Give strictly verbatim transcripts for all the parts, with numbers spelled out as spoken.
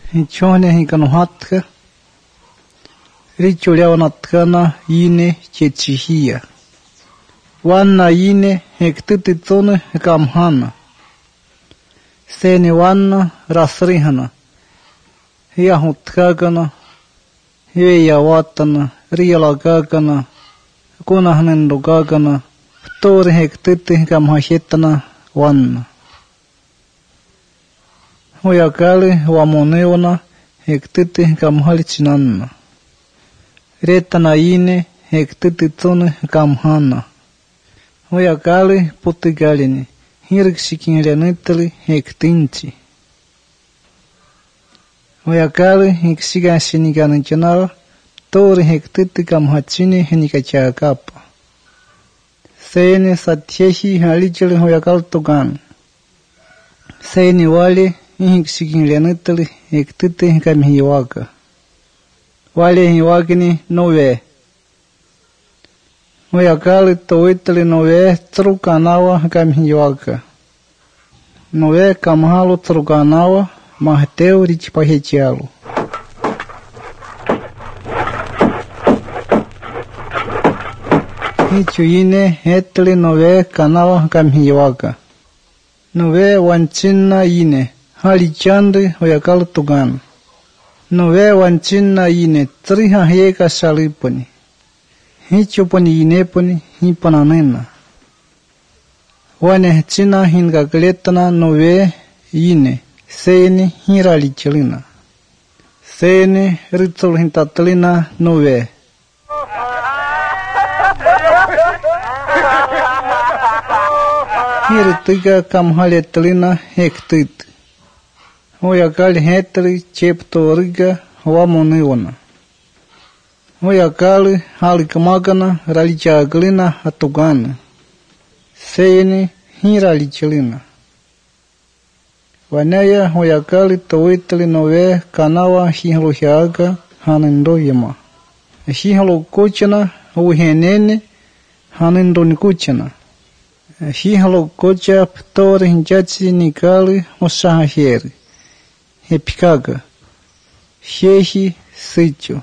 Hichone hikanuhatka. Richuleonatkana ine chechihia. Wanna ine hektititsone kamhana. Sene wanna rasrihana. Hiahutkagana. Hieyawatana. Rialagagana. Kunahnendogagana. Tori hektiti kamhahetana wanna. Hoyakali wamoneona hektiti kamhalichinanna. Retana ine hektiti tsone kamhana. Hoyakali putigalini hirksikinlenitali hektinchi. Hoyakali hiksigasiniganichanawa tori hektiti kamhachini henikachakapa. Sene satyehi halichali hoyakal togan. Sene wale hiksikinlenitali hektiti kamhiwaka. Wale hiwakini nove. Hoyakali toitali nove trukanawa kamhiwaka. Nove kamhalo trukanawa mahteu richipahechialo. Hichu ine hetali nove kanawa kamhiwaka. Nove wanchinna ine halichandi hoyakal togan. Nove wanchinna ine triha heka salipani. Hicho pani ine pani hipananena. Wane china hingakletana nove ine sene hiralichalina. Sene ritzul hintatlina nove. Hirtiga kamhaletlina hektit. Hoyakali hetri cheptoriga wamoneona. Hoyakali halikamagana ralichaglina hatugana. Sene hiralichalina. Wanaya hoyakali toitali nove kanawa hihalohiaga hanendoyama. Hihalo kochana uhenene hanendoni kochana. Hihalo kocha ptori hinchachi nikali osahaheri. Hepikaga. Shehi sicho.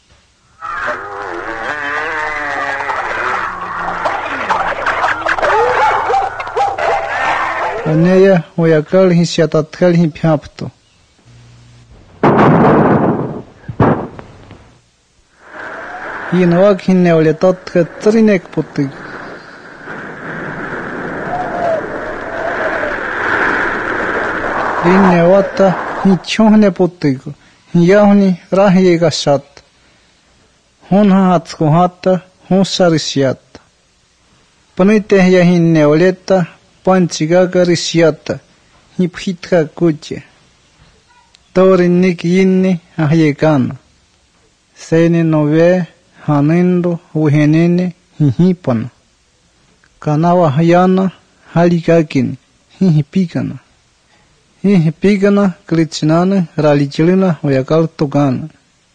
Aneya hoyakali hisiatatkali hipiapto. Hinawak hineoletatka trinek putig. Hinewata hichohne putig. Hiyahni rahiega shat. Honha hatskohata honsarisiat. Panite hiya hineoleta panchigaga risiata. Hiphitka kuche. Torinik yinni hahiegana. Sene nove hanendo uhenene hihipana. Kanawa hayana halikakin hihipigana. Hihipigana klichinane ralichelina hoyakal togana.